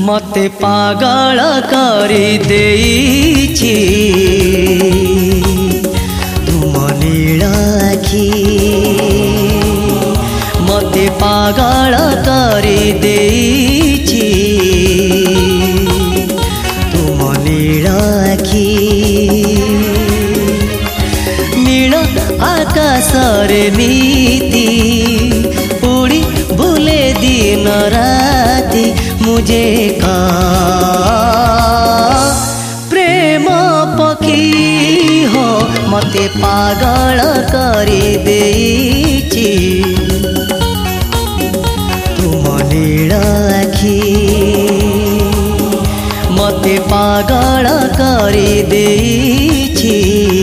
मते पागल करी देइछि तुम नील आखि मते पागल करी देइछि तुम नील आखि नील आकाश रे नीति उड़ी बुले दिन राति मुझे का प्रेम पखी हो मते पागल करी देइछि तुम नील आखि मते पागल करी देइछि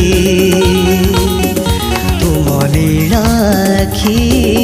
तुम नील आखि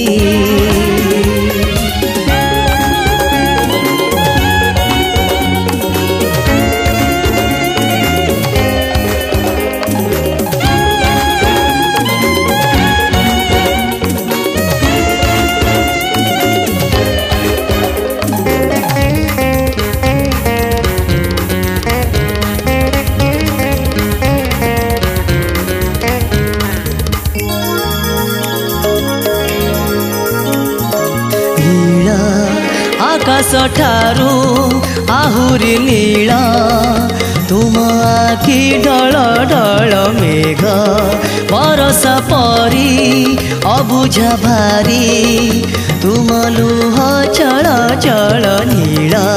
आकाश ठारू आहुरी नीला तुम आखि ढल ढल मेघ बरसा परी अबुझा भारी तुम लुह चल चल नीला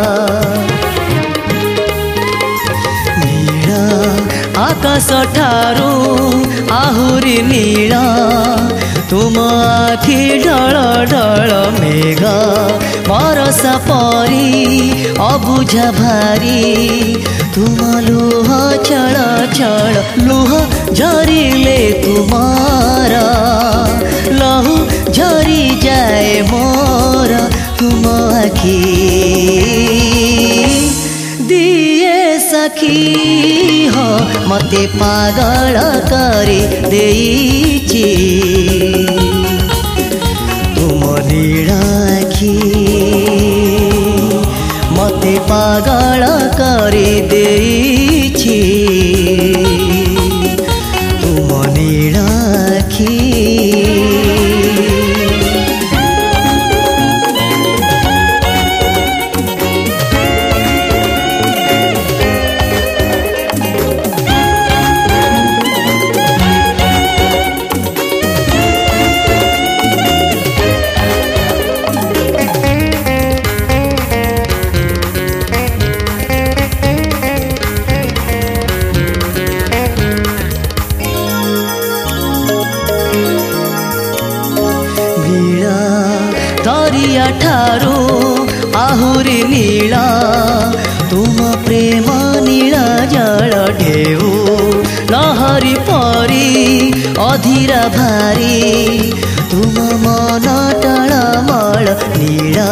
नीला आकाश ठारू आहुरी नीला तुम आखि ढल ढल मेघ बरसा परी अबुझा भारी तुम लुह चल चल लुह झरिले तुम्हारा लहू झरी जाए मोर तुम आखि दिए सखी हो मते पागल करी देइछि तुम नील आखि मते पागल करी देइछि तुम नील आखि दरिया ठारू आहुरी नीला तुम प्रेम नीला जल ढेउ लहरी परी अधीरा भारी तुम मन टळमळ नीला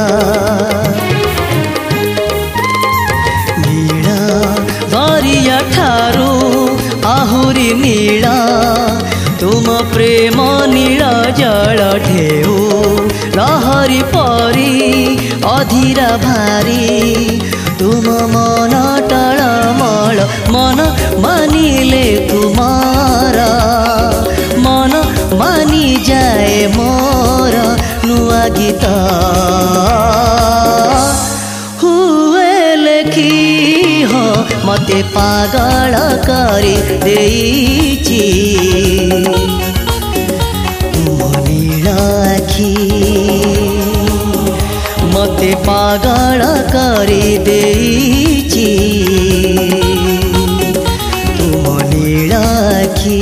नीला दरिया ठारू आहुरी नीला तुम प्रेम नीला जल ढेउ लहरी परी अधीरा भारी तुम मन टळमळ मन मानिले तुम्हारा मन मानी जाए मोर नुआ गीत हुए लेखी हो मते पागल करी देइछि तुम नील आखि मते पागल करी देइछि तुम नील आखि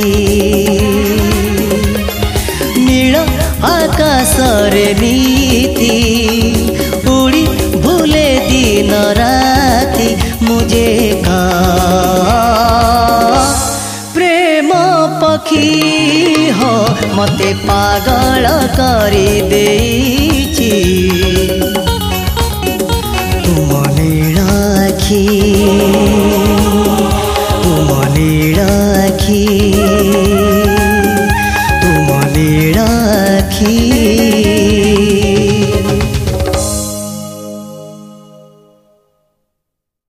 नील आकाश रे नीति उड़ी भूले दिन राति मुझे का प्रेम पखी हो मते पागल करी देइछि।